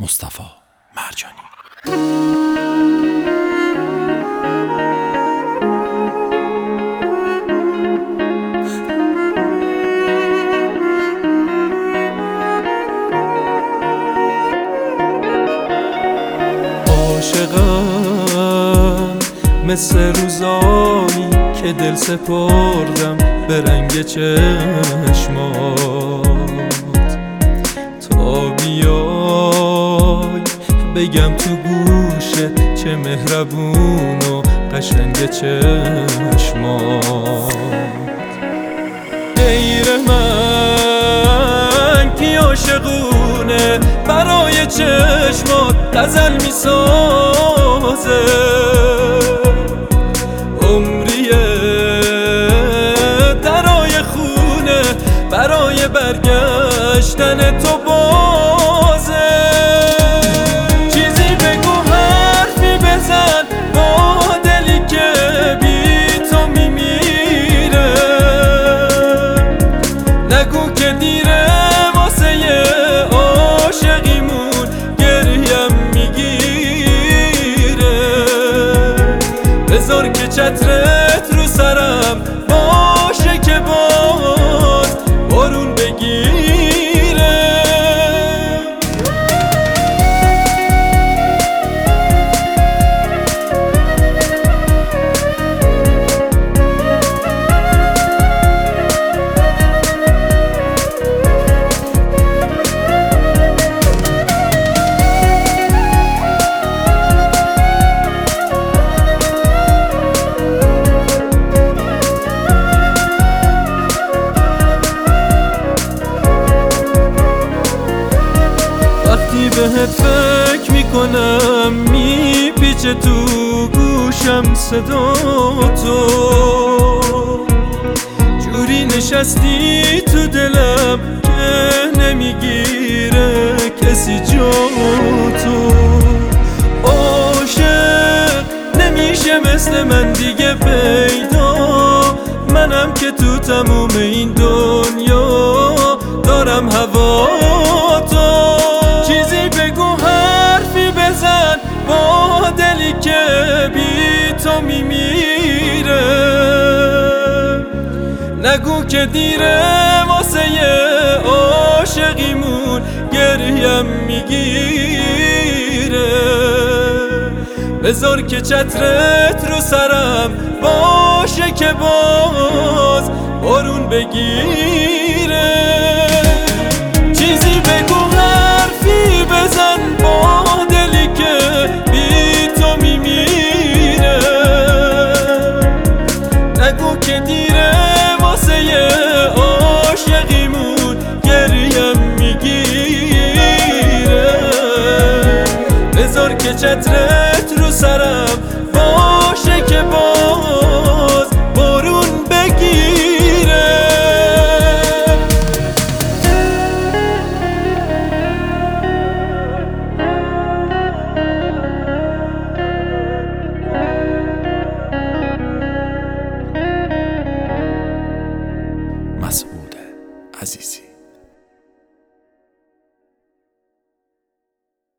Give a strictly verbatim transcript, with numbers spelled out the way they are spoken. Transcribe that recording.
مصطفی مرجانی. عاشقم مثل روزایی که دل سپردم به رنگ چشمات، تا بیای بگم تو گوشت چه مهربون و قشنگ چشمات. غیر من کی عاشقونه برای چشمات غزل میسازه، عمریه درای خونه برای برگشتن تو بازه. چیزی بگو حرفی بزن با دلی که بی تو میمیره، نگو که دیره واسه عاشقیمون گریم میگیره. بذار که چترت رو سرم باشه که باز بارون بگیره. وقتی بهت فکر میکنم میپیچه تو گوشم صدا تو، جوری نشستی تو دلم که نمیگیره کسی جا تو. عاشق نمیشه مثل من دیگه پیدا، منم که تو تموم این دنیا دارم هوا تو. چیزی بگو حرفی بزن با دلی که بی تو میمیره، نگو که دیره واسه عاشقیمون گریم میگیره. بذار که چترت رو سرم باشه که باز بارون بگیره. چیزی بگو حرفی بزن با دلی که بی تو میمیره، نگو که دیره واسه عاشقیمون گریم میگیره. بذار که چتره